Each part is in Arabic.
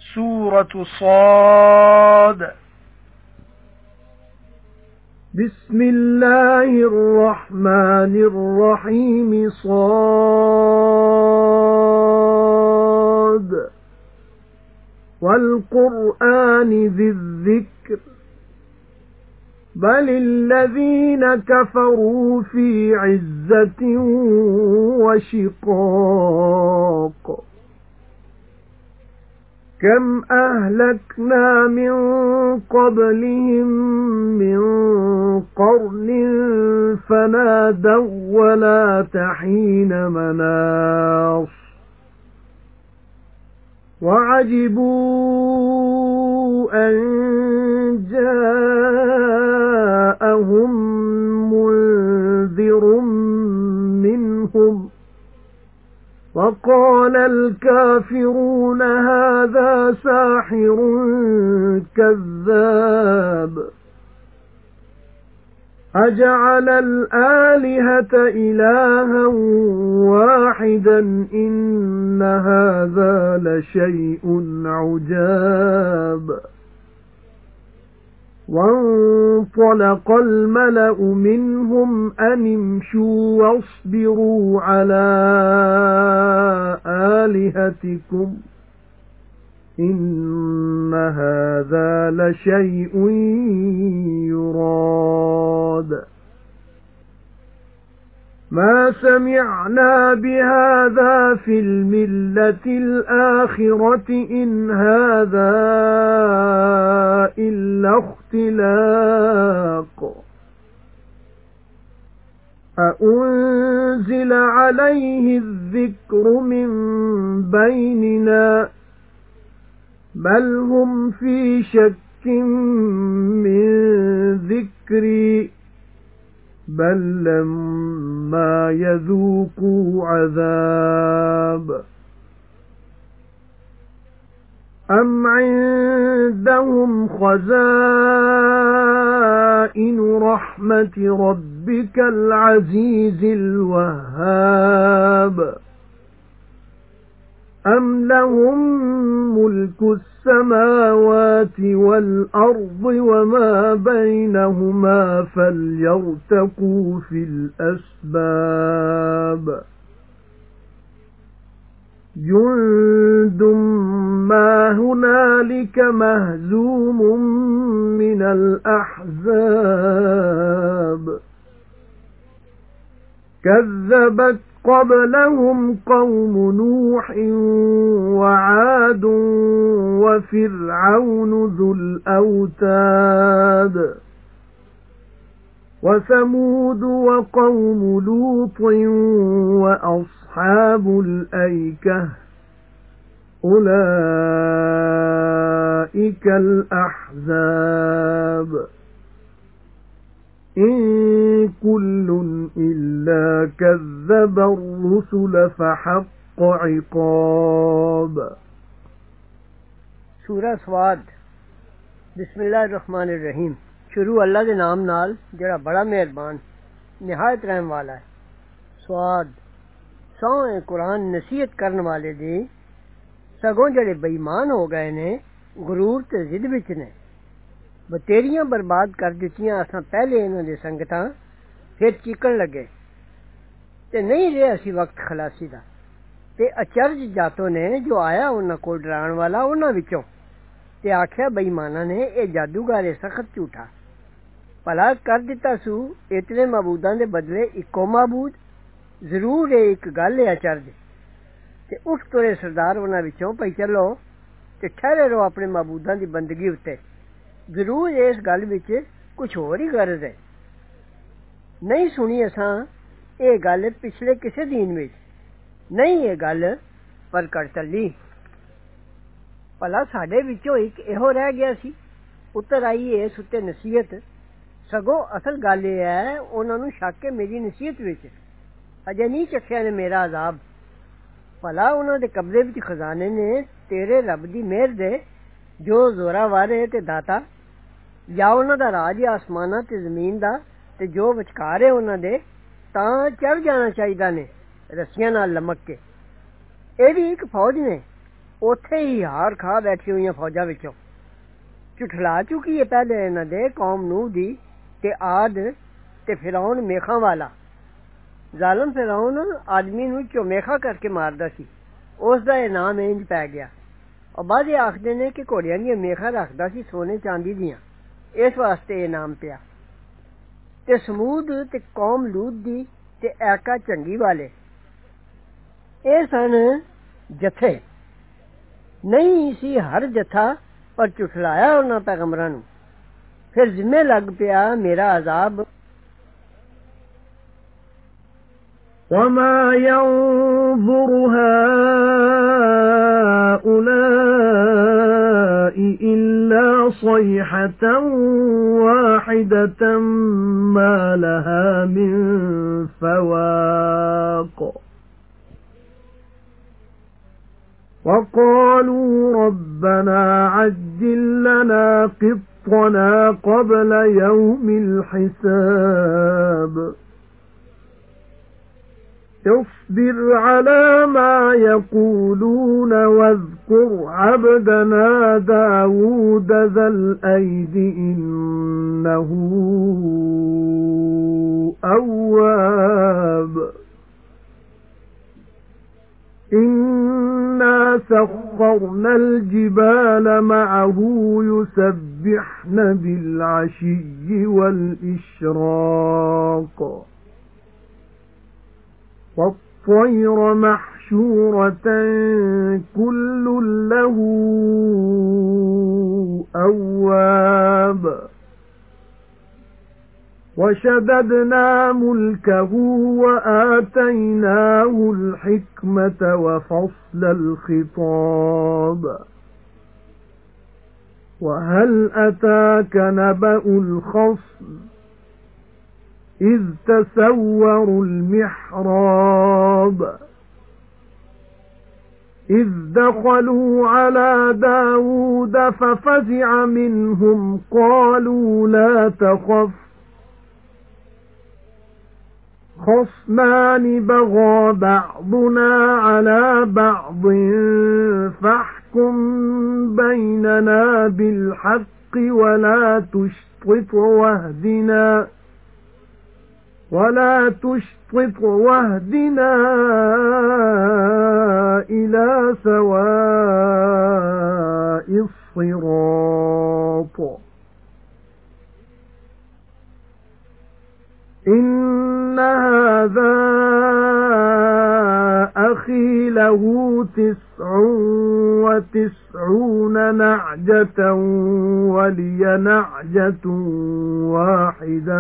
سورة صاد. بسم الله الرحمن الرحيم. صاد والقرآن ذي الذكر بل الذين كفروا في عزة وشقاق. كم أهلكنا من قبلهم من قرن فنادوا ولا تحين مناص. وعجبوا أن جاءهم منذر منهم وقال الكافرون هذا ساحر كذاب. أجعل الآلهة إلها واحدا إن هذا لشيء عجاب. وانطلق الملأ منهم أن امشوا واصبروا على آلهتكم إن هذا لشيء يراد. ما سمعنا بهذا في الملة الآخرة إن هذا إلا اختلاق. أأنزل عليه الذكر من بيننا بل هم في شك من ذكري بل لما يذوقوا عذاب. أم عندهم خزائن رحمة ربك العزيز الوهاب أم لهم ملك السماوات والأرض وما بينهما فليرتقوا في الأسباب. جند ما هنالك مهزوم من الأحزاب. كذبت قبلهم قوم نوح وعاد وفرعون ذو الأوتاد وثمود وقوم لوط وأصحاب الأيكة أولئك الأحزاب. إن كل إلا كذب الرسل فحق عقاب. سورہ سواد. بسم اللہ الرحمن الرحیم. شروع اللہ دے نام نال جڑا بڑا مہربان نہایت رحم والا ہے. سواد سوئے قرآن نصیحت کرن والے دی سگوں جڑے بےمان ہو گئے نے غرور تے ضد وچ نے. بتیریاں برباد کر دتیاں اساں پہلے انہاں دے سنگتاں پھر چیکن لگے تے نہیں رہے اسی وقت خلاصی دا. تے اچرج جاتوں نے جو آیا انہاں کول ڈران والا انہاں وچوں تے آکھیا بےماناں نے اے جادوگر ہے سخت جھوٹا. بھلا کر دتا سو اتنے معبوداں دے بدلے اکو معبود. ضرور اے ایک گل ہے اچرج. تے اٹھ تورے سردار انہاں وچوں پئی چلو تے ٹھہرے رہو اپنے معبوداں دی بندگی اُتے. ضرور اس گل وچ کچھ ہور ہی غرض ہے. نہیں سنی اساں اے گل پچھلے کسے دین وچ نہیں اے گل پر کر چلی. بھلا ساڈے وچوں ایک ایہو رہ گیا سی اتر آئی اس اُتے نصیحت. سگوں اصل گل اے ہے انہاں نوں شک ہے میری نصیحت وچ اجے نہیں چکھیا نے میرا عذاب. بھلا انہاں دے قبضے وچ خزانے نے تیرے رب دی مہر دے جو زوراور ہے تے داتا یا انہاں دا راج آسماناں تے زمین دا تے جو وچکار ہے انہاں دے تاں چڑھ جانا چاہیدا نے رسیاں نال لمک کے. اے بھی ایک فوج نے ਉੱਥੇ ਹੀ ਹਾਰ ਖਾ ਬੈਠੀ ਹੋਈਆਂ ਫੌਜਾਂ ਵਿੱਚੋਂ ਝੁਠਲਾ ਚੁੱਕੀ ਹੈ ਪਹਿਲੇ ਇਹਨਾਂ ਦੇ ਕੌਮ ਨੂਹ ਦੀ ਤੇ ਆਦ ਤੇ ਫਿਰੌਨ ਮੇਖਾਂ ਵਾਲਾ ਜ਼ਾਲਮ ਫਿਰੌਨ ਆਦਮੀ ਨੂੰ ਝੁਮੇਖਾ ਕਰਕੇ ਮਾਰਦਾ ਸੀ ਉਸ ਦਾ ਇਨਾਮ ਇੰਜ ਪੈ ਗਿਆ और बाद आखदे ने कि घोड़ियां दी मेखा रखदा सी सोने चांदी दियां इस वास्ते इनाम पिया ते समूद ते कौम लूत दी ते ऐका चंगी वाले ए सन जथे नहीं सी हर जथा पर झुठलाया उन्हां पैगंबरां नूं फिर जिम्मे लग पिया मेरा अजाब وما ينظر هؤلاء إلا صيحة واحدة ما لها من فواق وقالوا ربنا عجل لنا قطنا قبل يوم الحساب اصبر على ما يقولون واذكر عبدنا داود ذا الأيد إنه أواب إنا سخرنا الجبال معه يسبحن بالعشي والإشراق والطير محشورة كل له أواب وشددنا ملكه وآتيناه الحكمة وفصل الخطاب وهل أتاك نبأ الخصم إذ تسوروا المحراب إذ دخلوا على داود ففزع منهم قالوا لا تخف خصمان بغى بعضنا على بعض فاحكم بيننا بالحق ولا تشطط واهدنا إلى سواء الصراط إن هذا أخي له 99 نعجة ولي نعجة واحدة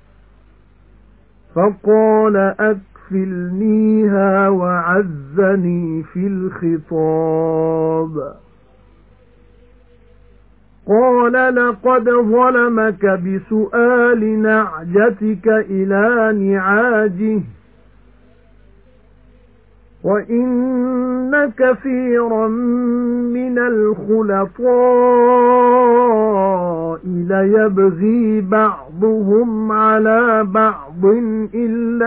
فقال أكفلنيها وعزني في الخطاب قال لقد ظلمك بسؤال نعجتك إلى نعاجه وَإِنَّ كَثِيرًا مِنَ الْخُلَطَاءِ لَيَبْغِي بَعْضُهُمْ عَلَى بَعْضٍ إِلَّا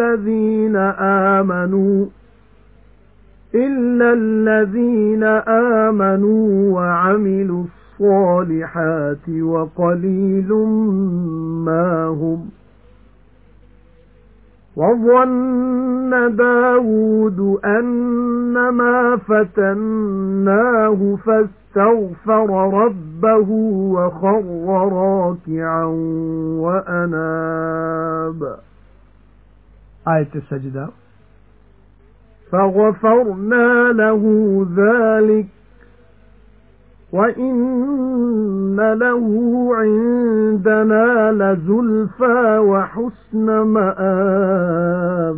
الَّذِينَ آمَنُوا وَعَمِلُوا الصَّالِحَاتِ وَقَلِيلٌ مَا هُمْ وَظَنَّ دَاوُودُ أَنَّمَا فَتَنَّاهُ فَاسْتَغْفَرَ رَبَّهُ وَخَرَّ رَاكِعًا وَأَنَابَ آية السجدة فَغَفَرْنَا لَهُ ذَلِكَ وَإِنَّ لَهُ عِندَنَا لَزُلْفَى وَحُسْنَ مَآبٍ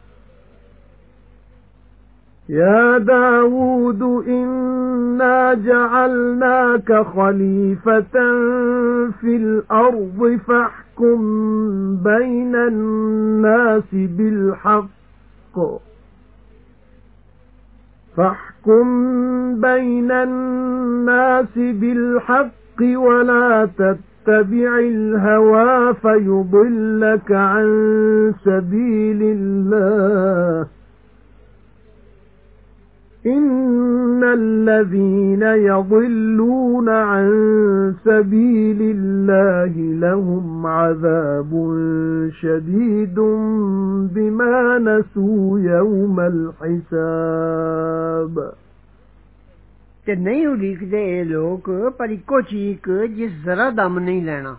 يَا دَاوُودُ إِنَّا جَعَلْنَاكَ خَلِيفَةً فِي الْأَرْضِ فَاحْكُم بَيْنَ النَّاسِ بِالْحَقِّ وَلَا تَتَّبِعِ الْهَوَى فَيُضِلَّكَ عَن سَبِيلِ اللَّهِ إِنَّ الَّذِينَ يَضِلُّونَ عَن سَبِيلِ اللَّهِ لَهُمْ عَذَابٌ شَدِيدٌ بِمَا نَسُوا يَوْمَ الْحِسَابِ ते नहीं उड़ीकदे ये लोग पर इक्को चीक जिस जरा दम नहीं लेना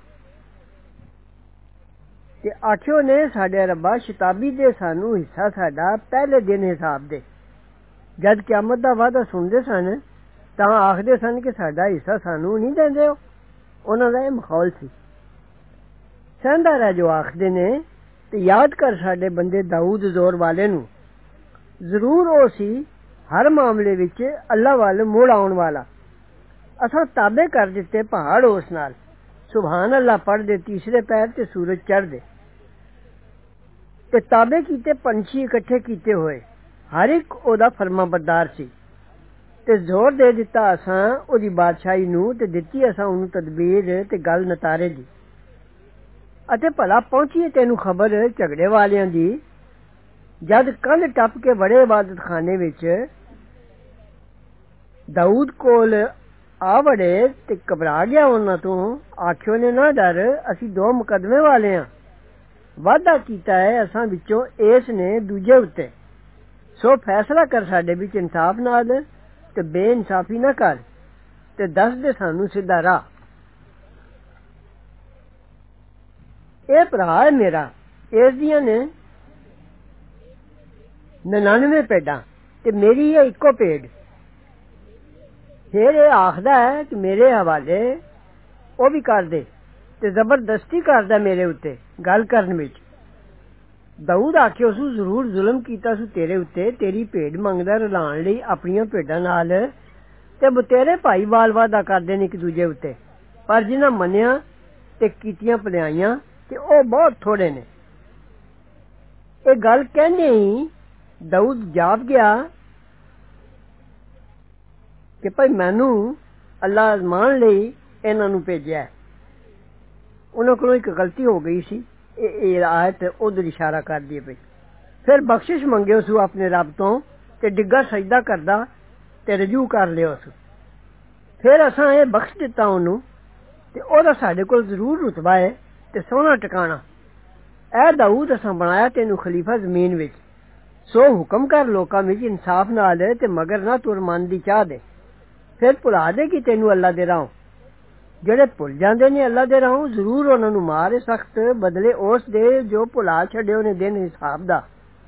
ते आखियो ने साडे रब्बा शताबी दे सानू हिस्सा साडा पहले दिन हिसाब दे जद क़यामत दा वादा सुनदे सन तां आखदे सन कि साडा हिस्सा सानू नहीं देंदे हो उन्हां दा मखौल सी सहंदा रह जो आखदे ने ते याद कर साडे बंदे दाऊद जोर वाले नू जरूर ओ सी हर मामले विच अल्लाह वल मुड़ आउण वाला असां ताबे कर दित्ते पहाड़ उस नाल सुभान अल्लाह पढ़ दे तीसरे पैर ते सूरज चढ़ दे ते ताबे कीते पंछी इकट्ठे कीते होए हर एक ओदा फरमाबरदार सी ते जोर दे दित्ता असां ओदी बादशाही नू ते दित्ती असां ओनू तदबीर ते गल नतारे दी अते भला पहुंची तेनू खबर झगड़े वालियां दी जद कंध टप के बड़े इबादत खाने विच दाऊद कोल आ वड़े ते घबरा गया उन्हां तों आखियो ने ना डर असीं दो मुकदमे वाले हां वादा कीता है असां विचों इस ने दूजे उत्ते सो फैसला कर साडे विच इंसाफ नाल ते बेइंसाफी ना कर ते दस दे सानू सीधा राह ए भरा है मेरा इस दियां ने 99 भेडां ते मेरी है इक्को भेड फिर एह आखदा है कि मेरे हवाले ओ भी कर दे ते जबरदस्ती करदा मेरे उत्ते गल करन विच दाऊद आखियो सू जरूर जुल्म कीता सू तेरे उत्ते तेरी भेड मंगदा रलाण लई अपनियां भेडां नाल ते बतेरे भाई वाल वादा करदे ने इक दूजे उत्ते पर जिन्हां मन्नेआ ते कीतियां भलाइयां ते ओ बहुत थोड़े ने एह गल कहने ही दाऊद जाप गया कि भाई मैनू अल्लाह अजमान लई इन्हां नू भेजिया उन्हां कोलों इक गलती हो गई सी एह आयत उधर इशारा कर दी पई फिर बख्शिश मंगियो सू अपने रब तो ते डिग्गा सजदा करदा ते रजू कर लियो सू फिर असां एह बख्श दित्ता ओनू ते ओहदा साडे कोल जरूर रुतबा है ते सोहना टिकाणा ऐ दाऊद असां बनाया तेनू खलीफा जमीन विच सो हुक्म कर लोकां विच इंसाफ नाल ते मगर ना तुर मन दी चाह दे फिर भुला दे कि तेनू अल्लाह दे राहों जेड़े भुल जांदे ने अल्लाह दे राहों जरूर उन्हां नू मार सख्त बदले उस दे जो भुला छड्डियो ने दिन हिसाब दा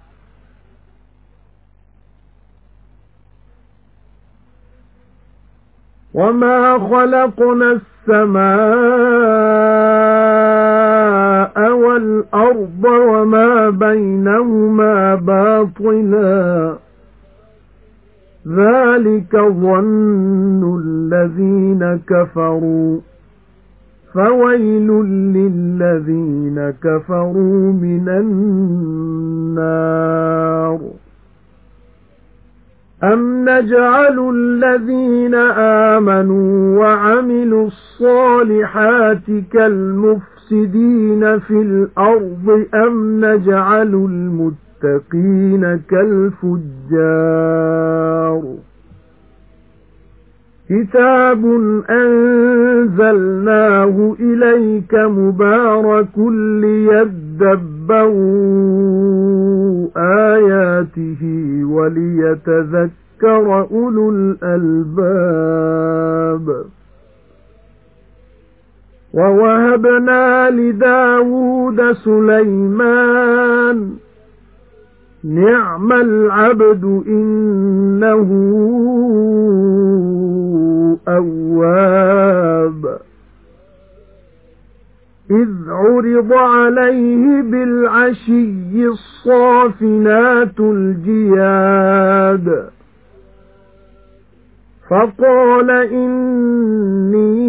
وَمَا خَلَقْنَا السَّمَاءَ وَالْأَرْضَ وَمَا بَيْنَهُمَا بَاطِلًا ذَلِكَ ظَنُّ الَّذِينَ كَفَرُوا فَوَيْلٌ لِّلَّذِينَ كَفَرُوا مِنَ النَّارِ أَمْ نَجْعَلُ الَّذِينَ آمَنُوا وَعَمِلُوا الصَّالِحَاتِ كَالْمُفْسِدِينَ فِي الْأَرْضِ أَمْ نَجْعَلُ الْمُتَّقِينَ كَالْفُجَّارِ كِتَابٌ أَنزَلْنَاهُ إِلَيْكَ مُبَارَكٌ لِيَدَّبَّرُوا آيَاتِهِ وَلِيَتَذَكَّرَ أُولُو الْأَلْبَابِ وَوَهَبْنَا لِدَاوُودَ سُلَيْمَانَ نِعْمَ الْعَبْدُ إِنَّهُ أَوَّابٌ إِذْ عُرِضَ عَلَيْهِ بِالْعَشِيِّ الصَّافِنَاتُ الْجِيَادُ فَقَالَ إِنِّي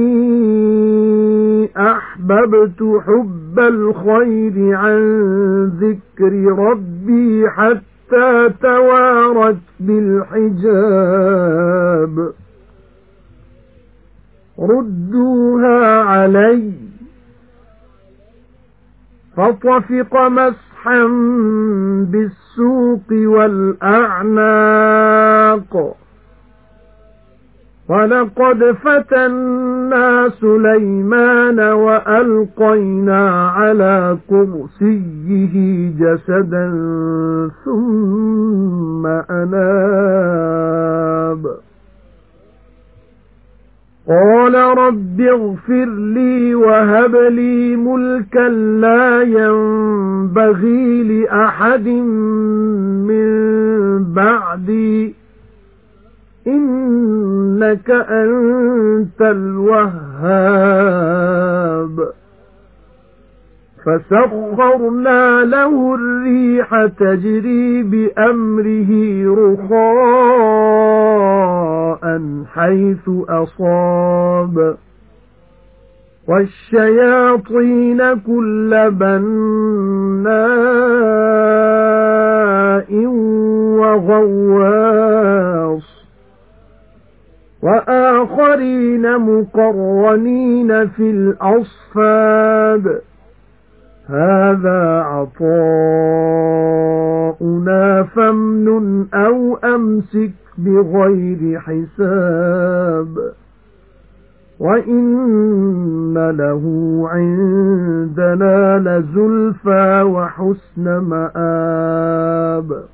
أَحْبَبْتُ حُبَّ الْخَيْرِ عَنْ ذِكْرِ رَبِّي حَتَّى تَوَارَتْ بِالْحِجَابِ رُدُّوهَا عَلَيَّ فطفق مسحا بالسوق والأعناق ولقد فتنا سليمان وألقينا على كرسيه جسدا ثم أناب قال رب اغفر لي وهب لي ملكا لا ينبغي لأحد من بعدي إنك أنت الوهاب فسخرنا له الريح تجري بأمره رخاء حيث أصاب والشياطين كل بناء وغواص وآخرين مقرنين في الأصفاد هذا عطاؤنا فامنن أو أمسك بغير حساب وإن له عندنا لزلفى وحسن مآب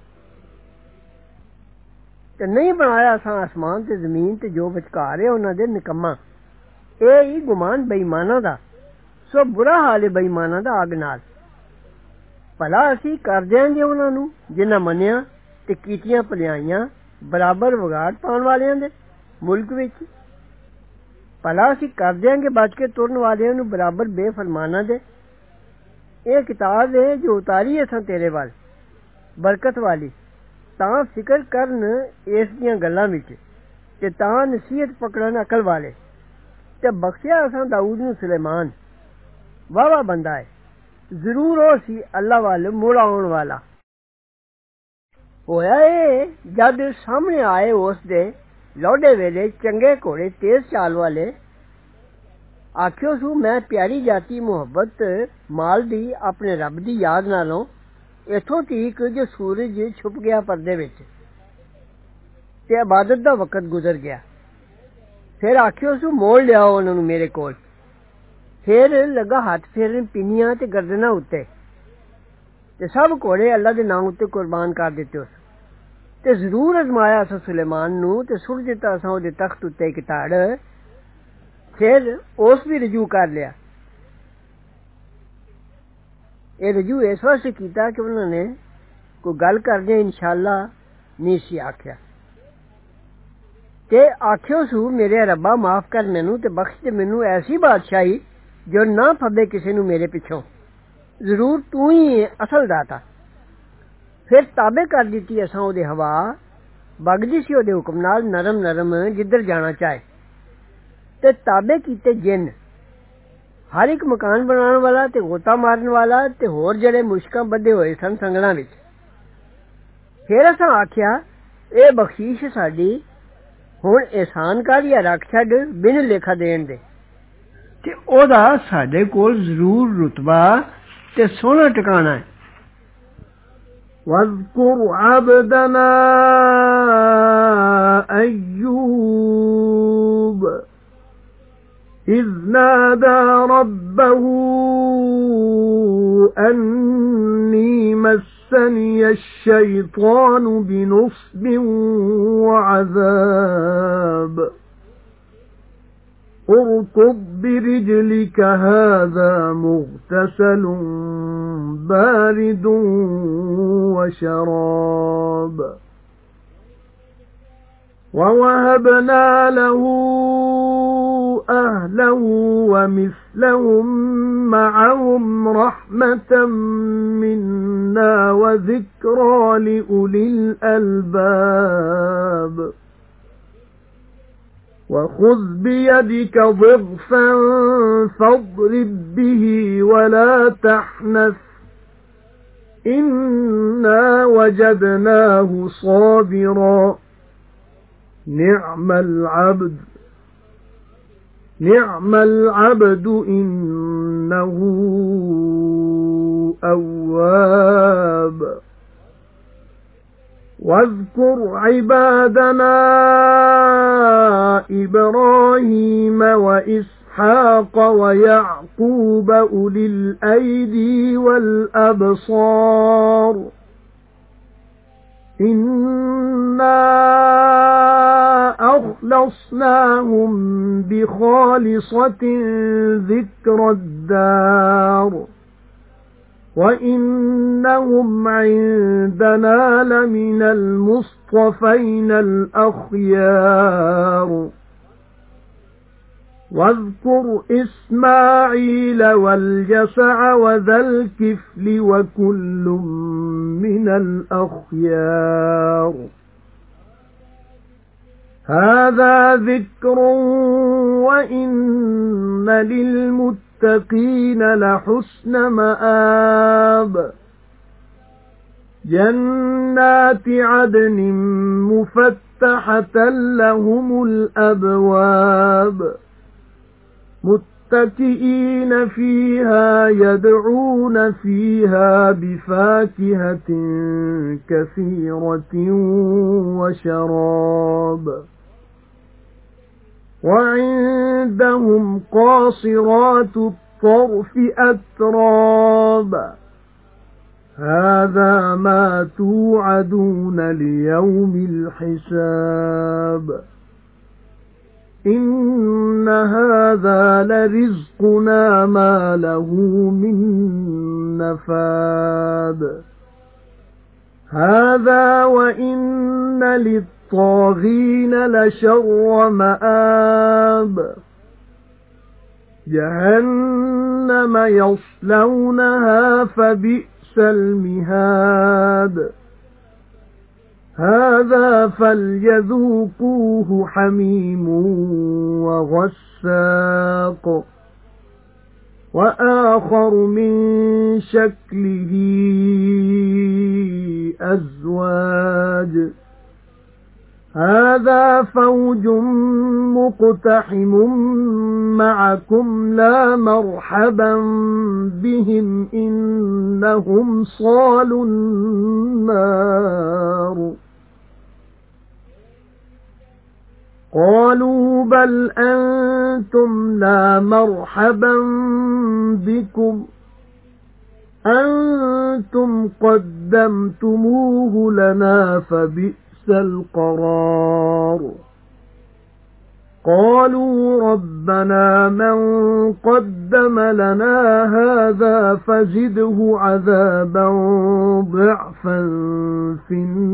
ਤੇ ਨਹੀਂ ਬਣਾਇਆ ਅਸਾਂ ਆਸਮਾਨ ਤੇ ਜ਼ਮੀਨ ਤੇ ਜੋ ਵਿਚਕਾਰ ਹੈ ਉਹਨਾਂ ਦੇ ਨਿਕੰਮਾ ਇਹ ਹੀ ਗੁਮਾਨ ਬੇਈਮਾਨਾਂ ਦਾ ਸੋ ਬੁਰਾ ਹਾਲ ਹੈ ਬੇਈਮਾਨਾਂ ਦਾ ਅੱਗ ਨਾਲ ਭਲਾ ਅਸੀਂ ਕਰ ਦਿਆਂਗੇ ਉਹਨਾਂ ਨੂੰ ਜਿਨ੍ਹਾਂ ਮੰਨਿਆ ਤੇ ਕੀਤੀਆਂ ਭਲਾਈਆਂ ਬਰਾਬਰ ਵਿਗਾੜ ਪਾਉਣ ਵਾਲਿਆਂ ਦੇ ਮੁਲਕ ਵਿੱਚ ਭਲਾ ਅਸੀਂ ਕਰ ਦਿਆਂਗੇ ਬਚ ਕੇ ਤੁਰਨ ਵਾਲਿਆਂ ਨੂੰ ਬਰਾਬਰ ਬੇਫਰਮਾਨਾਂ ਦੇ ਇਹ ਕਿਤਾਬ ਹੈ ਜੋ ਉਤਾਰੀ ਅਸਾਂ ਤੇਰੇ ਵੱਲ ਬਰਕਤ ਵਾਲੀ ਤਾਂ ਫਿਕਰ ਕਰਨ ਇਸ ਦੀਆਂ ਗੱਲਾਂ ਵਿੱਚ ਤੇ ਤਾਂ ਨਸੀਹਤ ਪਕੜਨ ਅਕਲ ਵਾਲੇ ਤੇ ਬਖਸ਼ਿਆ ਅਸਾਂ ਦਾਊਦ ਨੂੰ ਸੁਲੇਮਾਨ ਵਾਵਾ ਬੰਦਾ ਹੈ ਜ਼ਰੂਰ ਉਹ ਸੀ ਅੱਲਾ ਵੱਲ ਮੁੜ ਆਉਣ ਵਾਲਾ ਹੋਇਆ ਇਹ ਜਦ ਸਾਹਮਣੇ ਆਏ ਉਸ ਦੇ ਲੋਡੇ ਵੇਲੇ ਚੰਗੇ ਘੋੜੇ ਤੇਜ਼ ਚਾਲ ਵਾਲੇ ਆਖਿਓ ਸੂ ਮੈਂ ਪਿਆਰੀ ਜਾਤੀ ਮੁਹੱਬਤ ਮਾਲ ਦੀ ਆਪਣੇ ਰੱਬ ਦੀ ਯਾਦ ਨਾਲੋਂ इथों ठीक जो सूरज छुप गया पर्दे विच ते इबादत दा वक्त गुजर गया फिर आखियो सू मोड़ लियाओ उन्हां नूं मेरे कोल फिर लगा हाथ फेरन पिनियां ते गर्दनां उत्ते ते सब घोड़े अल्लाह दे नाम उत्ते कुर्बान कर दित्ते उस ते जरूर अजमाया असां सुलेमान नूं ते सुट दित्ता असां ओहदे तख्त उत्ते इक ताड़ फिर उस भी रजू कर लिया ਇਹ ਰਜੂ ਇਸ ਵਾਸਤੇ ਕੀਤਾ ਕਿ ਉਹਨਾਂ ਨੇ ਕੋਈ ਗੱਲ ਕਰਦੇ ਇਨਸ਼ਾਅੱਲਾ ਨਹੀਂ ਸੀ ਆਖਿਆ ਤੇ ਆਖਿਓ ਸੂ ਮੇਰੇ ਰੱਬਾ ਮਾਫ ਕਰ ਮੈਨੂੰ ਤੇ ਬਖਸ਼ ਦੇ ਮੈਨੂੰ ਐਸੀ ਬਾਦਸ਼ਾਹੀ ਜੋ ਨਾ ਫੱਬੇ ਕਿਸੇ ਨੂੰ ਮੇਰੇ ਪਿੱਛੋਂ ਜ਼ਰੂਰ ਤੂੰ ਹੀ ਅਸਲ ਦਾਤਾ ਫਿਰ ਤਾਬੇ ਕਰ ਦਿੱਤੀ ਅਸਾਂ ਉਹਦੇ ਹਵਾ ਵਗਦੀ ਸੀ ਉਹਦੇ ਹੁਕਮ ਨਾਲ ਨਰਮ ਨਰਮ ਜਿੱਧਰ ਜਾਣਾ ਚਾਹੇ ਤੇ ਤਾਬੇ ਕੀਤੇ ਜਿੰਨ हर एक मकान बनाने वाला ते गोता मारन वाला ते होर जड़े मुश्कां बधे होए सन संगलां विच फिर असां आख्या ए बख्शीश साडी हुण एहसान कर या रख छड्ड बिन लेखा देण दे ते ओदा साडे कोल जरूर रुतबा ते सोहना ठिकाना है واذكر عبدنا أيوب إذ نادى ربه أني مسني الشيطان بنصب وعذاب اركض برجلك هذا مغتسل بارد وشراب ووهبنا له أهله ومثلهم معهم رحمة منا وذكرى لأولي الألباب وخذ بيدك ضغثا فاضرب به ولا تحنث إنا وجدناه صابرا نعم العبد نعم العبد إنه أواب واذكر عبادنا إبراهيم وإسحاق ويعقوب أولي الأيدي والأبصار إنا أخلصناهم بخالصة ذكر الدار وإنهم عندنا لمن المصطفين الأخيار واذكر إسماعيل واليسع وذا الكفل وكل من الأخيار هذا ذكر وإن للمتقين لحسن مآب جنات عدن مفتحة لهم الأبواب متكئين فيها يدعون فيها بفاكهة كثيرة وشراب وعندهم قاصرات الطرف أتراب هذا ما توعدون ليوم الحساب إن هذا لرزقنا ما له من نفاد هذا وإن للطاغين لشر مآب جهنم يصلونها فبئس المهاد هذا فليذوقوه حميم وغساق وآخر من شكله أزواج هذا فوج مقتحم معكم لا مرحبا بهم إنهم صالوا النار قالوا بل أنتم لا مرحبا بكم أنتم قدمتموه لنا فبئس القرار قالوا ربنا من قدم لنا هذا فزده عذابا ضعفا في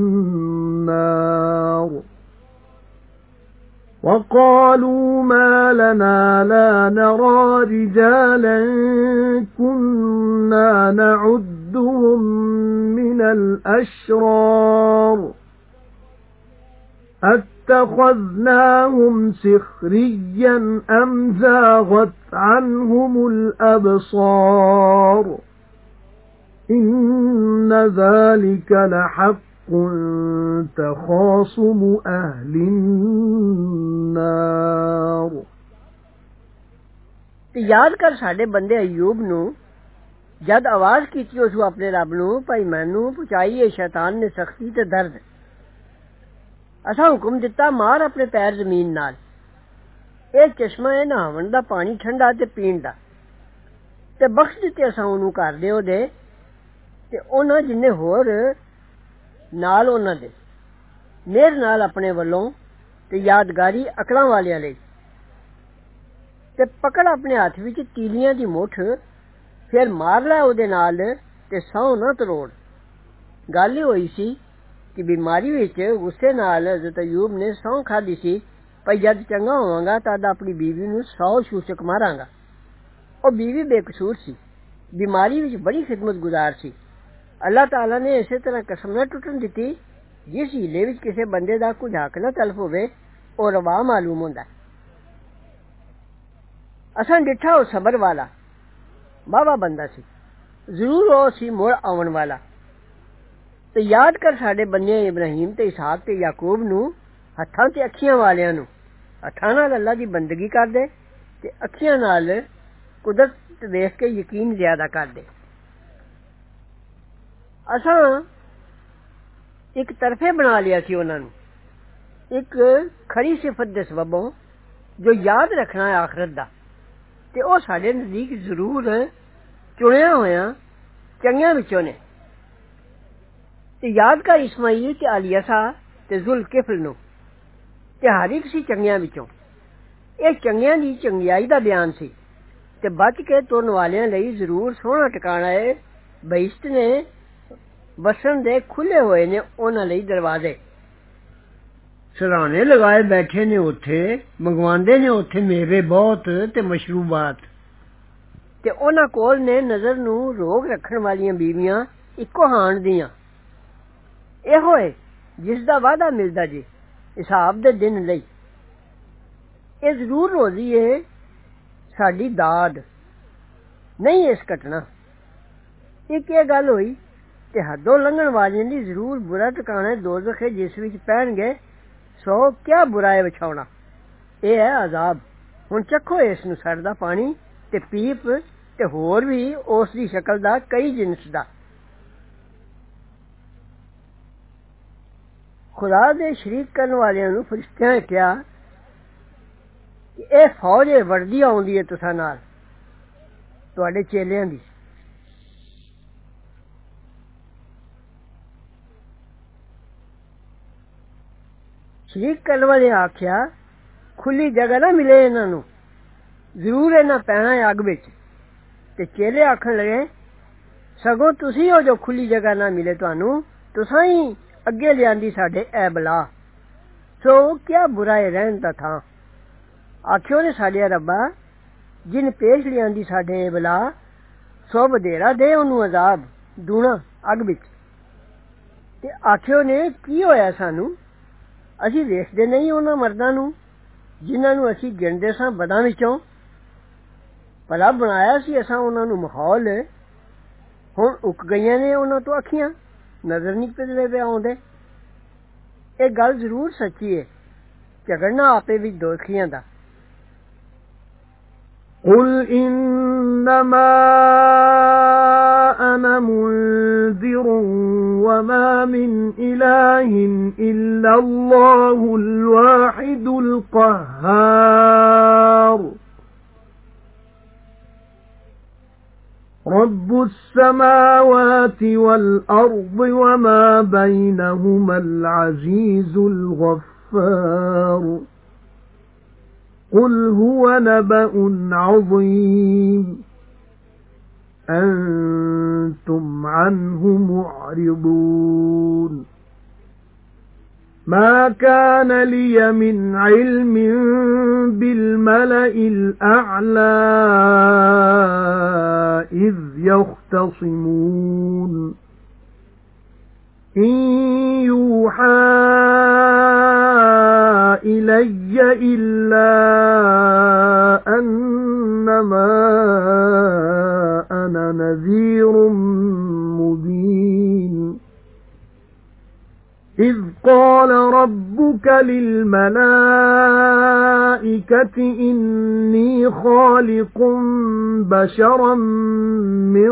النار وقالوا ما لنا لا نرى رجالا كنا نعدهم من الأشرار اتخذناهم سخريا أم زاغت عنهم الأبصار إن ذلك لحق تخاصم أهل النار یاد کر ساڈے بندے ایوب نو جد آواز کیتی اس اپنے رب نو بھائی مینوں پہنچائی ہے شیطان نے سختی تے درد اساں حکم دتا مار اپنے پیر زمین نال اے چشمہ ہے نہاون دا پانی ٹھنڈا تے پین دا تے بخش دتے اساں اونوں کر دیو دے تے انہاں جننے ہور نال انہاں دے مہر نال اپنے والوں تے یادگاری عقلاں والیاں لئی تے پکڑ اپنے ہاتھ وچ تیلیاں دی مٹھ پھر مار لے او دے نال تے سو نہ تروڑ گل ہوئی سی کہ بیماری وچ غصے نال حضرت ایوب نے سو کھادی سی پئی جد چنگا ہوواں گا تاد اپنی بیوی نو 100 شوشک ماراں گا او بیوی بے قصور سی بیماری وچ بڑی خدمت گزار سی اللہ تعالی نے اسی طرح قسم نہ ٹوٹن دتی جس ہیلے وچ کسے بندے دا کچھ حق نہ تلف ہوے او روا معلوم ہوندا اساں ڈٹھا او صبر والا بابا بندہ سی ضرور او سی مڑ آون والا تے یاد کر ساڈے بندے ابراہیم تے اسحاق تے یعقوب نو ہتھاں تے اکھیاں والیاں نو ہتھاں نال اللہ دی بندگی کردے ते अखियां नाल कुदरत देख के यकीन ज्यादा करदे। असां एक तरफे बना लिया सी उन्हां नूं, एक खरी सिफत दे सबबों जो याद रखना है आखरत दा, ते ओह साडे नजदीक जरूर चुनिया होया चंगियां विचों ने। ते याद कर इस्माईल ते अलियसा ते जुल्किफ्ल नूं, ते हर एक सी चंगियां विचों। ਇਹ ਚੰਗਿਆਂ ਦੀ ਚੰਗਿਆਈ ਦਾ ਬਿਆਨ ਸੀ ਤੇ ਬਚ ਕੇ ਤੁਰਨ ਵਾਲਿਆਂ ਲਈ ਜ਼ਰੂਰ ਸੋਹਣਾ ਟਿਕਾਣਾ ਹੈ। ਬਹਿਸ਼ਤ ਨੇ ਵਸਣ ਦੇ ਖੁੱਲੇ ਹੋਏ ਨੇ ਉਹਨਾਂ ਲਈ ਦਰਵਾਜ਼ੇ। ਸਰਾਣੇ ਲਗਾਏ ਬੈਠੇ ਨੇ ਉੱਥੇ, ਮੰਗਵਾਉਂਦੇ ਨੇ ਉੱਥੇ ਮੇਵੇ ਬਹੁਤ ਤੇ ਮਸ਼ਰੂਬਾਤ। ਤੇ ਉਹਨਾਂ ਕੋਲ ਨੇ ਨਜ਼ਰ ਨੂੰ ਰੋਕ ਰੱਖਣ ਵਾਲੀਆਂ ਬੀਵੀਆਂ ਇੱਕੋ ਹਾਣ ਦੀਆਂ। ਇਹੋ ਹੈ ਜਿਸ ਦਾ ਵਾਅਦਾ ਮਿਲਦਾ ਜੀ ਹਿਸਾਬ ਦੇ ਦਿਨ ਲਈ। ਇਹ ਜ਼ਰੂਰ ਰੋਜ਼ੀ ਹੈ ਸਾਡੀ ਦਾਦ, ਨਹੀਂ ਇਸ ਘਟਨਾ। ਇੱਕ ਇਹ ਗੱਲ ਹੋਈ ਤੇ ਹੱਦੋਂ ਲੰਘਣ ਵਾਲਿਆਂ ਦੀ ਜ਼ਰੂਰ ਬੁਰਾ ਟਿਕਾਣਾ ਦੋਜ਼ਖ ਹੈ ਜਿਸ ਵਿੱਚ ਪੈਣਗੇ ਸੋ ਕਿਆ ਬੁਰਾ ਹੈ ਵਿਛਾਉਣਾ। ਇਹ ਹੈ ਅਜ਼ਾਬ। ਹੁਣ ਚੱਖੋ ਇਸ ਨੂੰ ਸੜਦਾ ਪਾਣੀ ਤੇ ਪੀਪ ਤੇ ਹੋਰ ਵੀ ਉਸ ਦੀ ਸ਼ਕਲ ਦਾ ਕਈ ਜਿਨਸ ਦਾ। ਖੁਦਾ ਦੇ ਸ਼ਰੀਕ ਕਰਨ ਵਾਲਿਆਂ ਨੂੰ ਫਰਿਸ਼ਤਿਆਂ ਨੇ ਕਿਹਾ ਕਿ ਇਹ ਫੌਜ ਵਰਦੀ ਆਉਂਦੀ ਹੈ ਤੁਸਾਂ ਨਾਲ ਤੁਹਾਡੇ ਚੇਲਿਆਂ ਦੀ। ਸ਼ਰੀਕ ਕਰਨ ਵਾਲੇ ਆਖਿਆ ਖੁੱਲੀ ਜਗ੍ਹਾ ਨਾ ਮਿਲੇ ਇਹਨਾਂ ਨੂੰ, ਜ਼ਰੂਰ ਇਹਨਾਂ ਪੈਣਾ ਹੈ ਅੱਗ ਵਿੱਚ। ਤੇ ਚੇਲੇ ਆਖਣ ਲੱਗੇ ਸਗੋਂ ਤੁਸੀਂ ਹੋ ਜੋ ਖੁੱਲੀ ਜਗ੍ਹਾ ਨਾ ਮਿਲੇ ਤੁਹਾਨੂੰ, ਤੁਸਾਂ ਹੀ ਅੱਗੇ ਲਿਆਂਦੀ ਸਾਡੇ ਇਹ ਬਲਾ। ਸੋ ਕਿਆ ਬੁਰਾ ਹੈ ਰਹਿਣ ਦਾ ਥਾਂ। ਆਖਿਓ ਨੇ ਸਾਡੇ ਰੱਬਾ ਜਿਨ ਪੇਸ਼ ਲਿਆਂਦੀ ਸਾਡੇ ਇਹ ਬਲਾ, ਸੋ ਵਧੇਰਾ ਦੇ ਉਹਨੂੰ ਅਜ਼ਾਬ ਦੂਣਾ ਅੱਗ ਵਿੱਚ। ਤੇ ਆਖਿਓ ਨੇ ਕੀ ਹੋਇਆ ਸਾਨੂੰ, ਅਸੀਂ ਵੇਖਦੇ ਨਹੀਂ ਉਹਨਾਂ ਮਰਦਾਂ ਨੂੰ ਜਿਨ੍ਹਾਂ ਨੂੰ ਅਸੀਂ ਗਿਣਦੇ ਸਾਂ ਬਦਾਂ ਵਿੱਚੋਂ। ਭਲਾ ਬਣਾਇਆ ਸੀ ਅਸਾਂ ਉਹਨਾਂ ਨੂੰ ਮਾਹੌਲ, ਹੁਣ ਉੱਕ ਗਈਆਂ ਨੇ ਉਹਨਾਂ ਤੋਂ ਅੱਖੀਆਂ, ਨਜ਼ਰ ਨਹੀਂ ਪਿਛਲੇ ਪਏ ਆਉਂਦੇ। ਇਹ ਗੱਲ ਜ਼ਰੂਰ ਸੱਚੀ ਹੈ, ਝਗੜਨਾ ਆਪੇ ਵਿੱਚ ਦੋਖੀਆਂ ਦਾ। قُلْ إِنَّمَا أَنَا مُنذِرٌ وَمَا مِنْ إِلَٰهٍ إِلَّا اللَّهُ الْوَاحِدُ الْقَهَّارُ رَبُّ السَّمَاوَاتِ وَالْأَرْضِ وَمَا بَيْنَهُمَا الْعَزِيزُ الْغَفَّارُ قُلْ هُوَ نَبَأٌ عَظِيمٌ أَنْتُمْ عَنْهُ مُعْرِضُونَ مَا كَانَ لِيَ مِنْ عِلْمٍ بِالْمَلَإِ الْأَعْلَى إِذْ يَخْتَصِمُونَ إِنْ يُوحَى إِلَيَّ إِلَّا أَنَّمَا أَنَا نَذِيرٌ مُبِينٌ إِذْ قَالَ رَبُّكَ لِلْمَلَائِكَةِ إِنِّي خَالِقٌ بَشَرًا مِنْ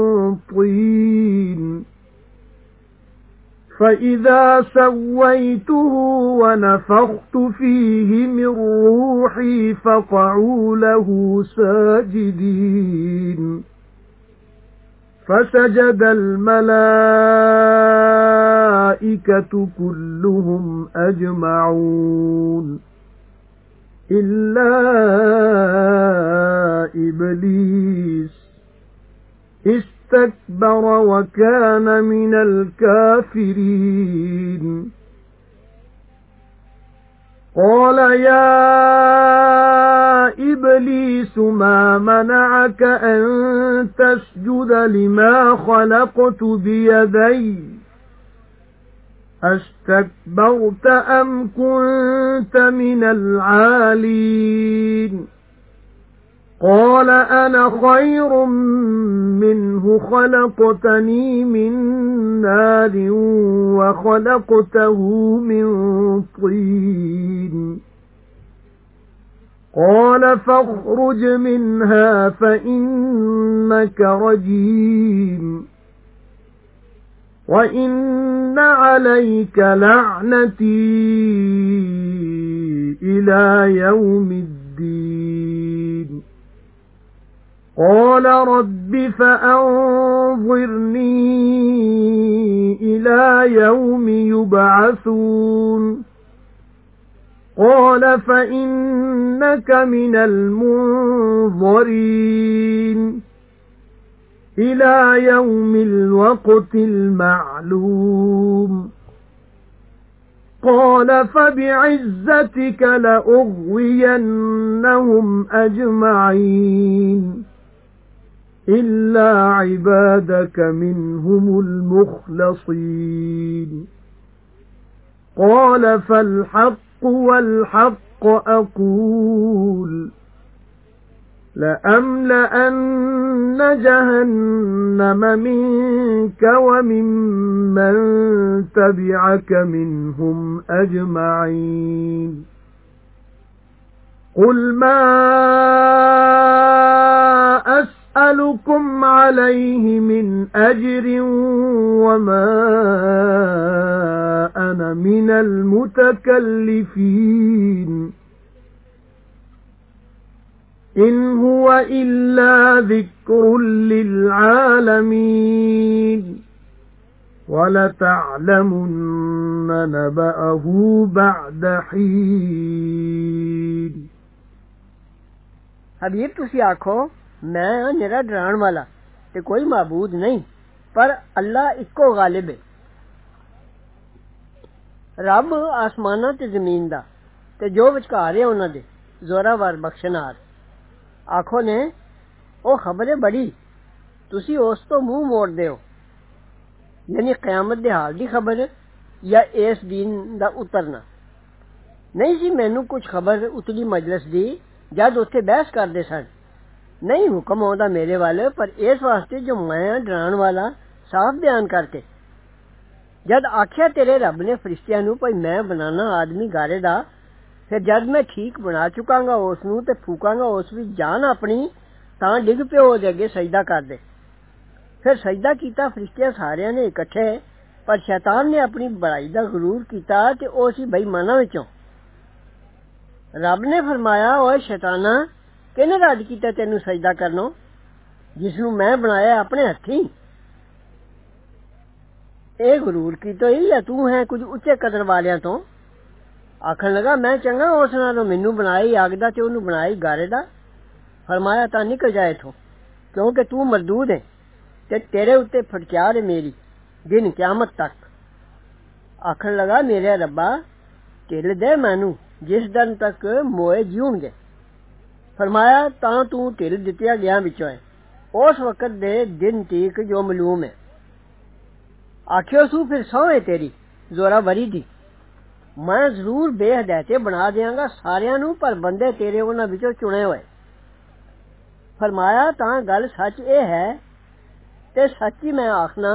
طِينٍ فَإِذَا سَوَّيْتُهُ وَنَفَخْتُ فِيهِ مِنْ رُوحِي فَقَعُوا لَهُ سَاجِدِينَ فَسَجَدَ الْمَلَائِكَةُ كُلُّهُمْ أَجْمَعُونَ إِلَّا إِبْلِيسَ اسْتَكْبَرَ وَكَانَ مِنَ الْكَافِرِينَ قَالَ يَا إِبْلِيسُ مَا مَنَعَكَ أَن تَسْجُدَ لِمَا خَلَقْتُ بِيَدَيَّ أَسْتَكْبَرْتَ أَمْ كُنتَ مِنَ الْعَالِينَ قَالَ أَنَا خَيْرٌ مِنْهُ خَلَقْتَنِي مِنْ نَارٍ وَخَلَقْتَهُ مِنْ طِينٍ قَالَ فَاخْرُجْ مِنْهَا فَإِنَّكَ رَجِيمٌ وَإِنَّ عَلَيْكَ لَعْنَتِي إِلَى يَوْمِ الدِّينِ قَالَ رَبِّ فَأَنظِرْنِي إِلَى يَوْمِ يُبْعَثُونَ قَالَ فَإِنَّكَ مِنَ الْمُنظَرِينَ إِلَى يَوْمِ الْوَقْتِ الْمَعْلُومِ قَالَ فَبِعِزَّتِكَ لَأُغْوِيَنَّهُمْ أَجْمَعِينَ إِلَّا عِبَادَكَ مِنْهُمُ الْمُخْلَصِينَ قَالَ فَالْحَقُّ وَالْحَقَّ أَقُولُ لَأَمْلَأَنَّ جَهَنَّمَ مِنكَ وَمِمَّن تَبِعَكَ مِنْهُمْ أَجْمَعِينَ قُلْ مَا أَسْأَلُكُمْ عَلَيْهِ مِنْ أَجْرٍ وَمَا أَنَا مِنَ الْمُتَكَلِّفِينَ إِنْ هُوَ إِلَّا ذِكْرٌ لِلْعَالَمِينَ وَلَتَعْلَمُنَّ نَبَأَهُ بَعْدَ حِينٍ حبیب تسی آکھو میں نرا ڈران والا تے کوئی معبود نہیں پر اللہ اکو غالب ہے رب آسماناں تے زمین دا تے جو وچکار ہے انہاں دے زوراور بخشنار آکھو نے او خبر ہے بڑی تسی اس تو منہ موڑ دیو یعنی قیامت دے حال دی خبر یا اس دین دا اترنا نہیں سی مینوں کچھ خبر اتلی مجلس دی جد اتھے بحث کردے سن نہیں حکم آندا میرے والے پر اس واسطے جو میں ڈران والا صاف بیان کرتے جد آکھیا تیرے رب نے فرشتیاں نو پئی میں بنانا آدمی گارے دا پھر جد میں ٹھیک بنا چکاں گا اس نو تے پھوکاں گا اس وچ جان اپنی تاں ڈگ پیو دے اگے سجدہ کر دے پھر سجدہ کیتا فرشتیاں ساریاں نے اکٹھے پر شیطان نے اپنی بڑائی دا غرور کیتا تے او سی بے ایماناں وچوں رب نے فرمایا اوے شیطانا کنے رد کیتا تینوں سجدہ کرنو جس نو میں بنایا اپنے ہتھیں اے غرور کیتا یا تو ہے کچھ اچے قدر والیاں تو آکھن لگا میں چنگا اس نالوں مینوں بنائی آگ دا تے اونوں بنائی گارے دا فرمایا تا نکل جائے تھو کیونکہ تو مردود ہے تے تیرے اُتے پھٹکار ہے میری دن قیامت تک آکھن لگا میرے ربا ٹل دے مینوں جس دن تک موئے جیون گے فرمایا تاں تو ٹل دتیا گیا وچوں ہے اس وقت دے دن تیک جو معلوم ہے آکھیو سو پھر سو ہے تیری زورا وری دی میں ضرور بے ہدایتے بنا دیاں گا ساریاں نو پر بندے تیرے انہاں وچوں چنے ہوئے فرمایا تاں گل سچ اے ہے تے سچی میں آخنا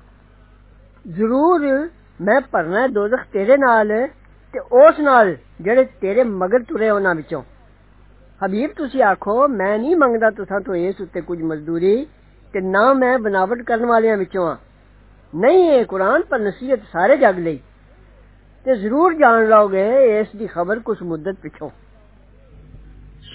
ضرور میں پرنا دوزخ تیرے نال تے اس نال جڑے تیرے مگر ترے انہاں وچوں حبیب تسی آکھو میں نہیں منگدا تساں تو اس اُتے کچھ مزدوری تے نہ میں بناوٹ کرن والیاں وچوں ہاں نہیں اے قرآن پر نصیحت سارے جگ لئی تے ضرور جان لو گے اس دی خبر کچھ مدت پچھوں